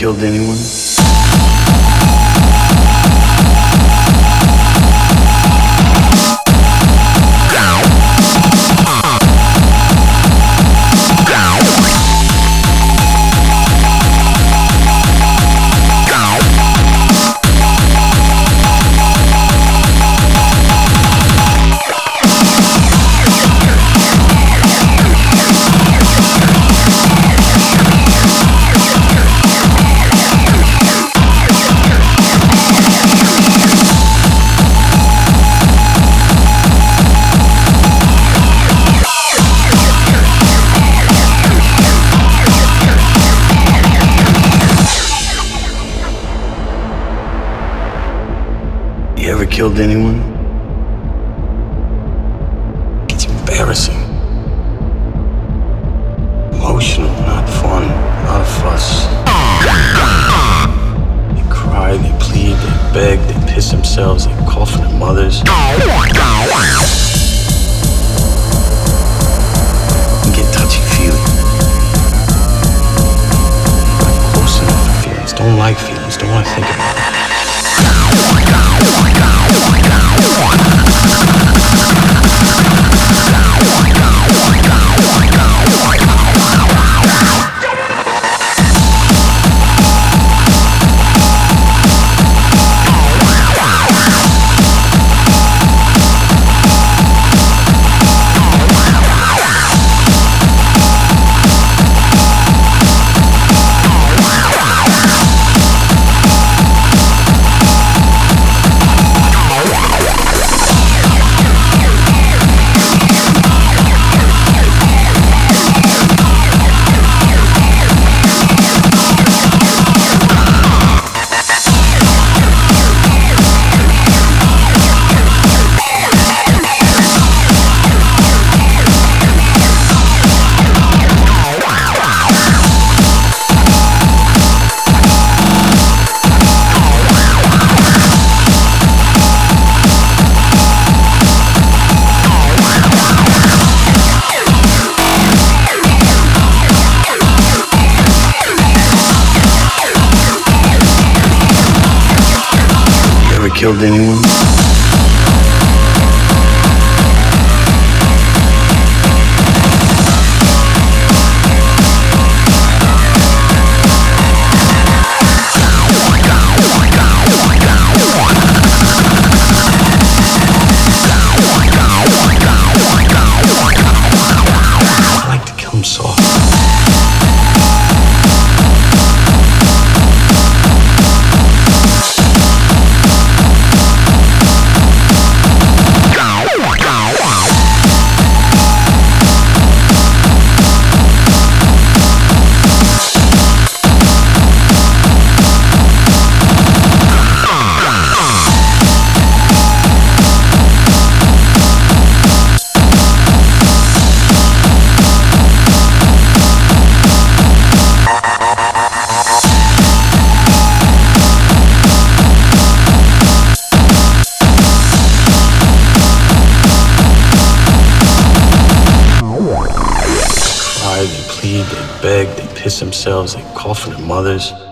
killed anyone? You ever killed anyone? It's embarrassing. Emotional, not fun, not a fuss. They cry, they plead, they beg, they piss themselves, they call for their mothers. You get touchy-feely. Not close enough to feelings, don't like feelings, don't want to think about it. Killed anyone? I like to kill him soft. They plead, they beg, they piss themselves, they call for their mothers.